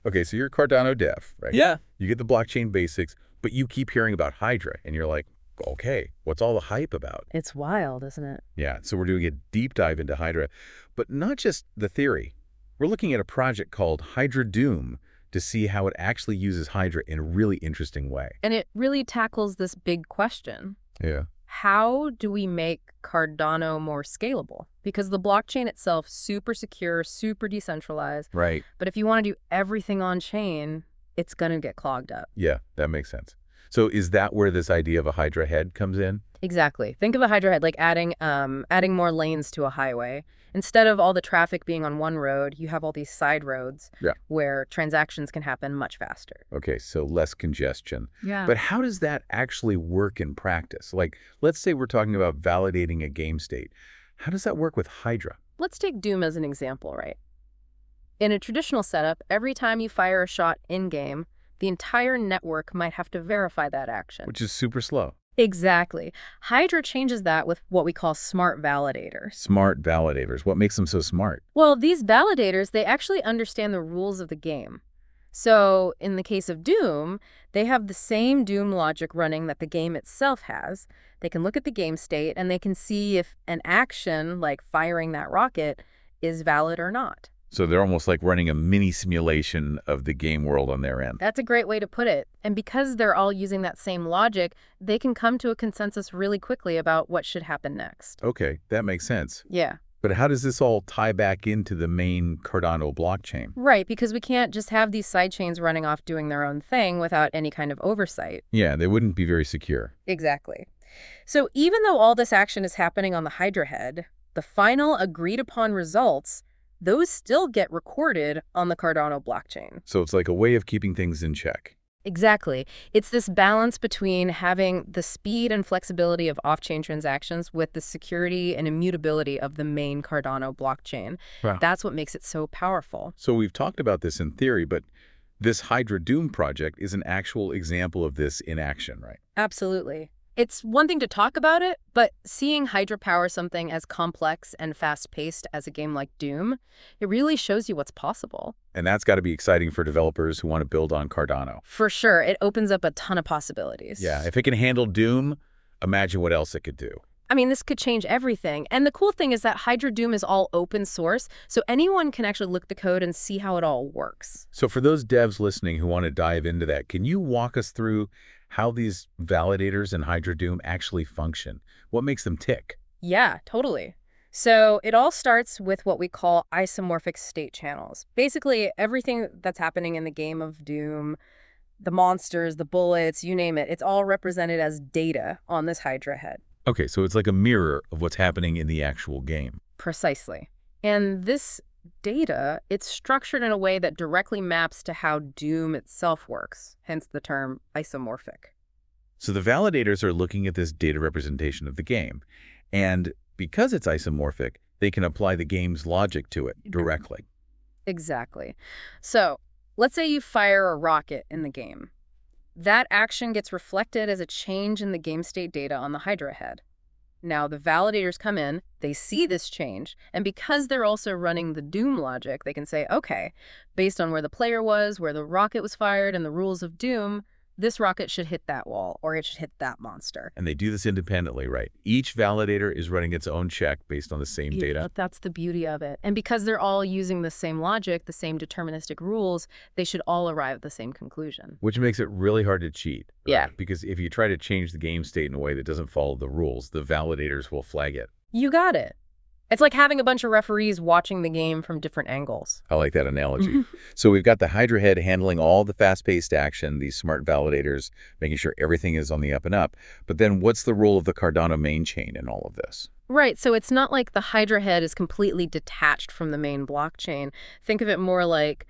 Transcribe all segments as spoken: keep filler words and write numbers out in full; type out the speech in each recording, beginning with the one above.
Okay, so you're a Cardano dev, right? Yeah. You get the blockchain basics, but you keep hearing about Hydra, and you're like, okay, what's all the hype about? It's wild, isn't it? Yeah, so we're doing a deep dive into Hydra, but not just the theory. We're looking at a project called Hydra Doom to see how it actually uses Hydra in a really interesting way. And it really tackles this big question. Yeah. How do we make Cardano more scalable? Because the blockchain itself, super secure, super decentralized. Right. But if you want to do everything on chain, it's going to get clogged up. Yeah, that makes sense. So is that where this idea of a Hydra head comes in? Exactly. Think of a Hydra head like adding um, adding more lanes to a highway. Instead of all the traffic being on one road, you have all these side roads Yeah. where transactions can happen much faster. Okay, so less congestion. Yeah. But how does that actually work in practice? Like, let's say we're talking about validating a game state. How does that work with Hydra? Let's take Doom as an example, right? In a traditional setup, every time you fire a shot in-game, the entire network might have to verify that action. Which is super slow. Exactly. Hydra changes that with what we call smart validators. Smart validators. What makes them so smart? Well, these validators, they actually understand the rules of the game. So in the case of Doom, they have the same Doom logic running that the game itself has. They can look at the game state and they can see if an action, like firing that rocket, is valid or not. So they're almost like running a mini simulation of the game world on their end. That's a great way to put it. And because they're all using that same logic, they can come to a consensus really quickly about what should happen next. Okay, that makes sense. Yeah. But how does this all tie back into the main Cardano blockchain? Right, because we can't just have these sidechains running off doing their own thing without any kind of oversight. Yeah, they wouldn't be very secure. Exactly. So even though all this action is happening on the Hydra head, the final agreed upon results, those still get recorded on the Cardano blockchain. So it's like a way of keeping things in check. Exactly. It's this balance between having the speed and flexibility of off-chain transactions with the security and immutability of the main Cardano blockchain. Wow. That's what makes it so powerful. So we've talked about this in theory, but this Hydra Doom project is an actual example of this in action, right? Absolutely. It's one thing to talk about it, but seeing Hydra power something as complex and fast-paced as a game like Doom, it really shows you what's possible. And that's got to be exciting for developers who want to build on Cardano. For sure. It opens up a ton of possibilities. Yeah, if it can handle Doom, imagine what else it could do. I mean, this could change everything. And the cool thing is that Hydra Doom is all open source, so anyone can actually look at the code and see how it all works. So for those devs listening who want to dive into that, can you walk us through how these validators in Hydra Doom actually function? What makes them tick? Yeah, totally. So it all starts with what we call isomorphic state channels. Basically, everything that's happening in the game of Doom, the monsters, the bullets, you name it, it's all represented as data on this Hydra head. Okay, so it's like a mirror of what's happening in the actual game. Precisely. And this data, it's structured in a way that directly maps to how Doom itself works, hence the term isomorphic. So the validators are looking at this data representation of the game, and because it's isomorphic, they can apply the game's logic to it directly. Exactly. So let's say you fire a rocket in the game. That action gets reflected as a change in the game state data on the Hydra head. Now, the validators come in, they see this change, and because they're also running the Doom logic, they can say, okay, based on where the player was, where the rocket was fired, and the rules of Doom, this rocket should hit that wall, or it should hit that monster. And they do this independently, right? Each validator is running its own check based on the same Yeah, data. that's the beauty of it. And because they're all using the same logic, the same deterministic rules, they should all arrive at the same conclusion. Which makes it really hard to cheat. Right? Yeah. Because if you try to change the game state in a way that doesn't follow the rules, the validators will flag it. You got it. It's like having a bunch of referees watching the game from different angles. I like that analogy. So we've got the Hydra head handling all the fast-paced action, these smart validators, making sure everything is on the up and up. But then what's the role of the Cardano main chain in all of this? Right, so it's not like the Hydra head is completely detached from the main blockchain. Think of it more like...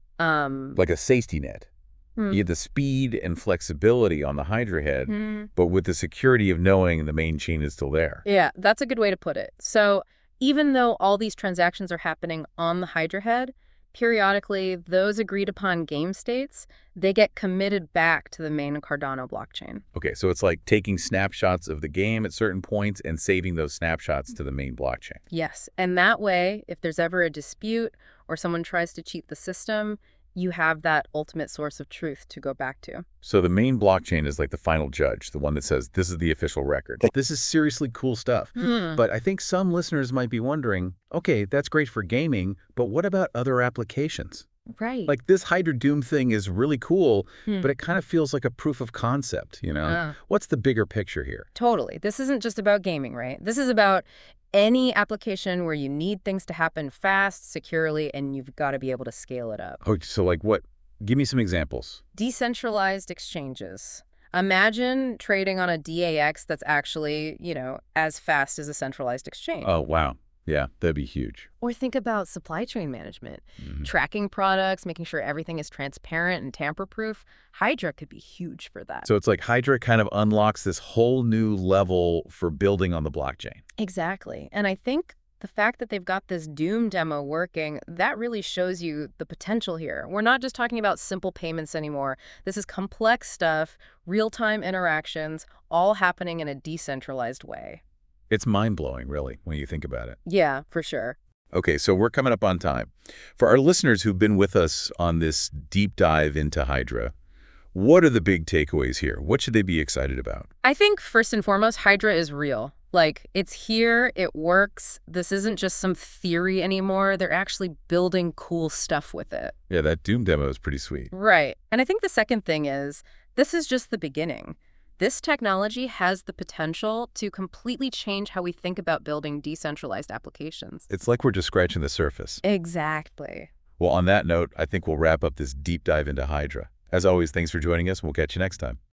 Um, Like a safety net. hmm. You get the speed and flexibility on the Hydra head, Hmm. but with the security of knowing the main chain is still there. Yeah, that's a good way to put it. So even though all these transactions are happening on the Hydra head, periodically those agreed upon game states, they get committed back to the main Cardano blockchain. Okay, so it's like taking snapshots of the game at certain points and saving those snapshots to the main blockchain. Yes, and that way, if there's ever a dispute or someone tries to cheat the system, You have that ultimate source of truth to go back to. So the main blockchain is like the final judge, the one that says this is the official record. This is seriously cool stuff. Hmm. But I think some listeners might be wondering, okay, that's great for gaming, but what about other applications? Right. Like this Hydra Doom thing is really cool, Hmm. but it kind of feels like a proof of concept, you know? Ah. What's the bigger picture here? Totally. This isn't just about gaming, right? This is about any application where you need things to happen fast, securely, and you've got to be able to scale it up. Oh, so like what? Give me some examples. Decentralized exchanges. Imagine trading on a D A X that's actually, you know, as fast as a centralized exchange. Oh, wow. Yeah, that'd be huge. Or think about supply chain management. Mhm. Tracking products, making sure everything is transparent and tamper-proof. Hydra could be huge for that. So it's like Hydra kind of unlocks this whole new level for building on the blockchain. Exactly. And I think the fact that they've got this Doom demo working, that really shows you the potential here. We're not just talking about simple payments anymore. This is complex stuff, real-time interactions, all happening in a decentralized way. It's mind-blowing, really, when you think about it. Yeah, for sure. Okay, so we're coming up on time. For our listeners who've been with us on this deep dive into Hydra, what are the big takeaways here? What should they be excited about? I think first and foremost, Hydra is real. Like, it's here, it works. This isn't just some theory anymore. They're actually building cool stuff with it. Yeah, that Doom demo is pretty sweet. Right. And I think the second thing is, this is just the beginning. This technology has the potential to completely change how we think about building decentralized applications. It's like we're just scratching the surface. Exactly. Well, on that note, I think we'll wrap up this deep dive into Hydra. As always, thanks for joining us, and we'll catch you next time.